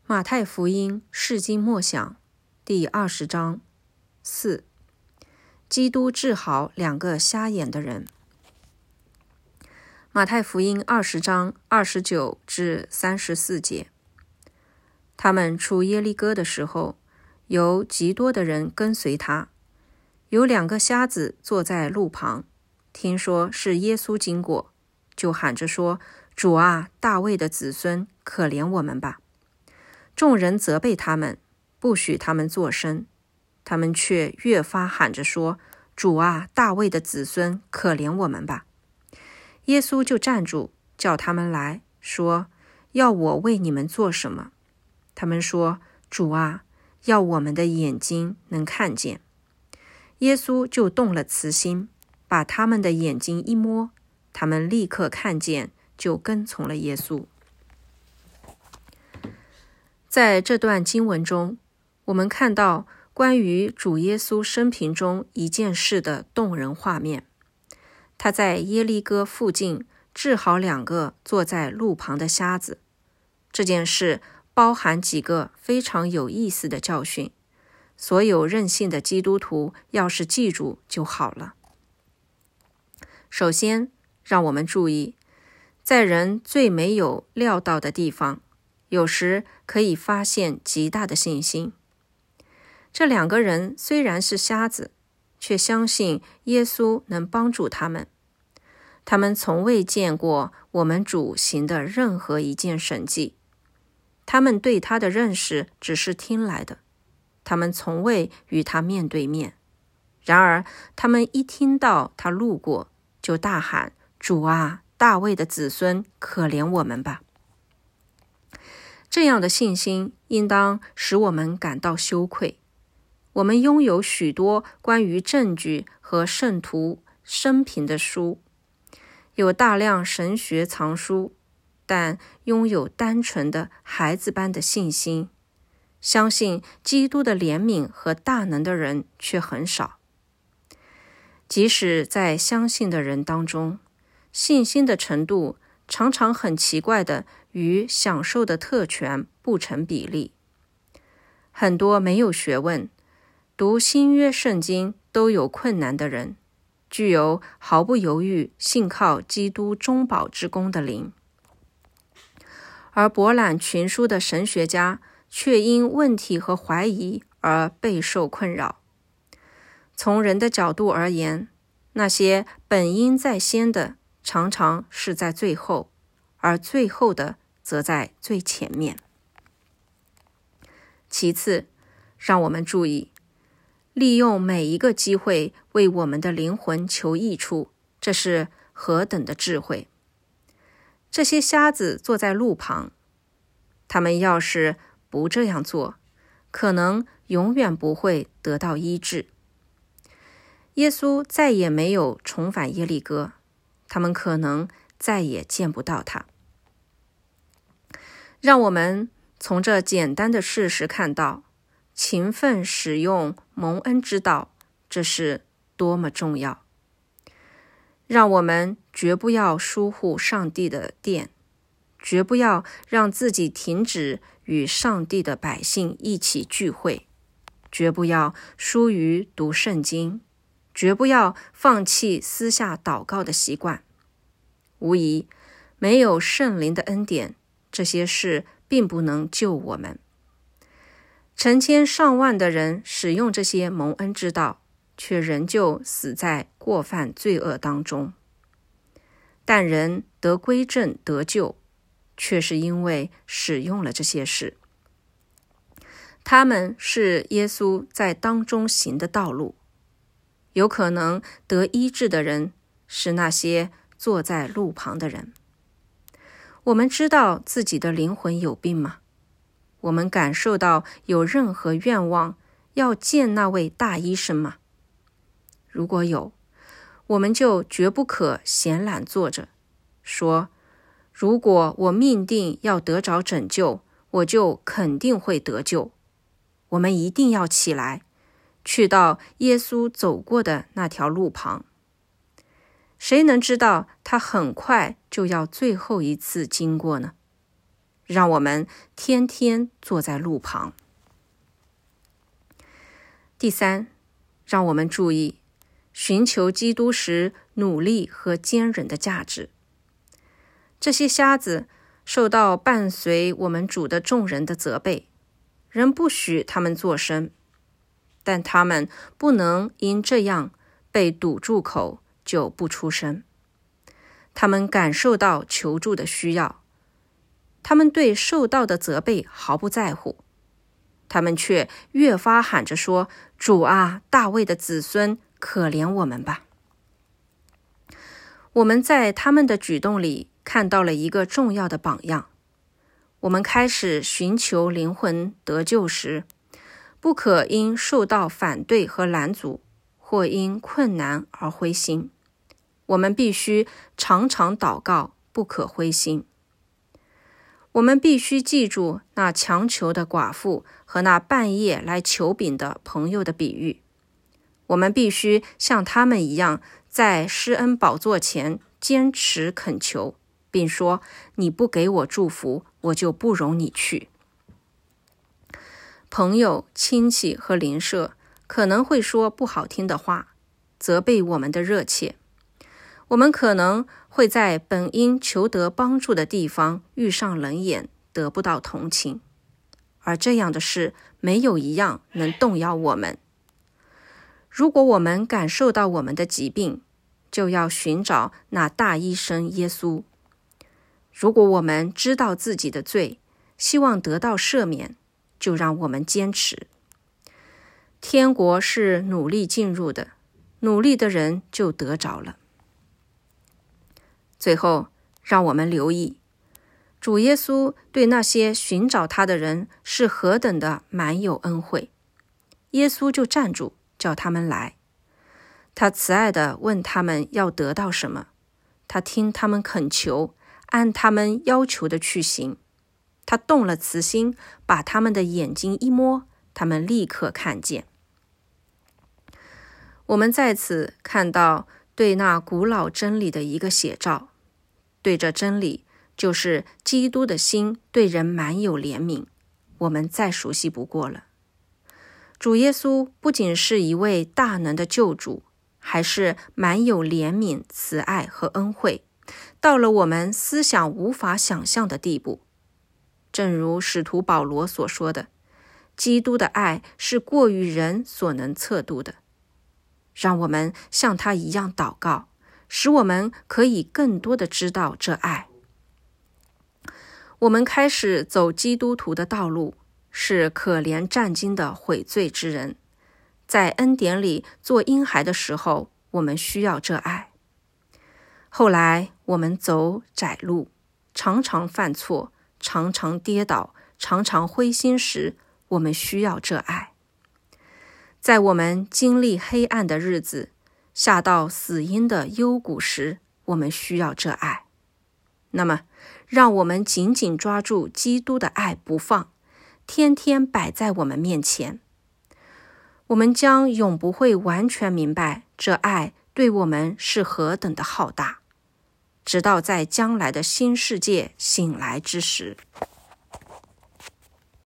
马太福音释经默想第20章4，基督治好2个瞎眼的人。马太福音20章29至34节。他们出耶利哥的时候，有极多的人跟随他。有2个瞎子坐在路旁，听说是耶稣经过，就喊着说：主啊，大卫的子孙，可怜我们吧。众人责备他们，不许他们作声，他们却越发喊着说：主啊，大卫的子孙，可怜我们吧。耶稣就站住，叫他们来，说：要我为你们做什么？他们说：主啊，要我们的眼睛能看见。耶稣就动了慈心，把他们的眼睛一摸，他们立刻看见，就跟从了耶稣。在这段经文中，我们看到关于主耶稣生平中一件事的动人画面。他在耶利哥附近治好2个坐在路旁的瞎子。这件事包含几个非常有意思的教训，所有任性的基督徒要是记住就好了。首先，让我们注意，在人最没有料到的地方，有时可以发现极大的信心。这2个人虽然是瞎子，却相信耶稣能帮助他们。他们从未见过我们主行的任何一件神迹，他们对他的认识只是听来的，他们从未与他面对面。然而，他们一听到他路过，就大喊：主啊，大卫的子孙，可怜我们吧。这样的信心应当使我们感到羞愧。我们拥有许多关于证据和圣徒生平的书，有大量神学藏书，但拥有单纯的孩子般的信心，相信基督的怜悯和大能的人却很少。即使在相信的人当中，信心的程度常常很奇怪的与享受的特权不成比例。很多没有学问、读新约圣经都有困难的人，具有毫不犹豫信靠基督中保之功的灵，而博览群书的神学家却因问题和怀疑而备受困扰。从人的角度而言，那些本应在先的常常是在最后，而最后的则在最前面。其次，让我们注意，利用每一个机会为我们的灵魂求益处，这是何等的智慧。这些瞎子坐在路旁，他们要是不这样做，可能永远不会得到医治。耶稣再也没有重返耶利哥，他们可能再也见不到他。让我们从这简单的事实看到，勤奋使用蒙恩之道，这是多么重要。让我们绝不要疏忽上帝的殿，绝不要让自己停止与上帝的百姓一起聚会，绝不要疏于读圣经，绝不要放弃私下祷告的习惯。无疑，没有圣灵的恩典，这些事并不能救我们。成千上万的人使用这些蒙恩之道，却仍旧死在过犯罪恶当中。但人得归正得救，却是因为使用了这些事。他们是耶稣在当中行的道路。有可能得医治的人是那些坐在路旁的人。我们知道自己的灵魂有病吗？我们感受到有任何愿望要见那位大医生吗？如果有，我们就绝不可闲懒坐着，说：如果我命定要得着拯救，我就肯定会得救。我们一定要起来，去到耶稣走过的那条路旁。谁能知道他很快就要最后一次经过呢？ 让我们天天坐在路旁。第三，让我们注意寻求基督时努力和坚忍的价值。这些瞎子受到伴随我们主的众人的责备，人不许他们作声，但他们不能因这样被堵住口就不出声。他们感受到求助的需要，他们对受到的责备毫不在乎，他们却越发喊着说：主啊，大卫的子孙，可怜我们吧。我们在他们的举动里看到了一个重要的榜样。我们开始寻求灵魂得救时，不可因受到反对和拦阻，或因困难而灰心。我们必须常常祷告，不可灰心。我们必须记住那强求的寡妇和那半夜来求饼的朋友的比喻。我们必须像他们一样，在施恩宝座前坚持恳求，并说：你不给我祝福，我就不容你去。朋友、亲戚和邻舍可能会说不好听的话，责备我们的热切。我们可能会在本应求得帮助的地方遇上冷眼，得不到同情，而这样的事没有一样能动摇我们。如果我们感受到我们的疾病，就要寻找那大医生耶稣。如果我们知道自己的罪，希望得到赦免，就让我们坚持。天国是努力进入的，努力的人就得着了。最后，让我们留意，主耶稣对那些寻找他的人是何等的满有恩惠。耶稣就站住，叫他们来。他慈爱地问他们要得到什么，他听他们恳求，按他们要求的去行。他动了慈心，把他们的眼睛一摸，他们立刻看见。我们在此看到对那古老真理的一个写照。对这真理，就是基督的心对人满有怜悯，我们再熟悉不过了。主耶稣不仅是一位大能的救主，还是满有怜悯、慈爱和恩惠，到了我们思想无法想象的地步。正如使徒保罗所说的，基督的爱是过于人所能测度的。让我们像他一样祷告，使我们可以更多地知道这爱。我们开始走基督徒的道路，是可怜战惊的悔罪之人。在恩典里做婴孩的时候，我们需要这爱。后来我们走窄路，常常犯错，常常跌倒，常常灰心时，我们需要这爱。在我们经历黑暗的日子，下到死荫的幽谷时，我们需要这爱。那么，让我们紧紧抓住基督的爱不放，天天摆在我们面前。我们将永不会完全明白这爱对我们是何等的浩大，直到在将来的新世界醒来之时。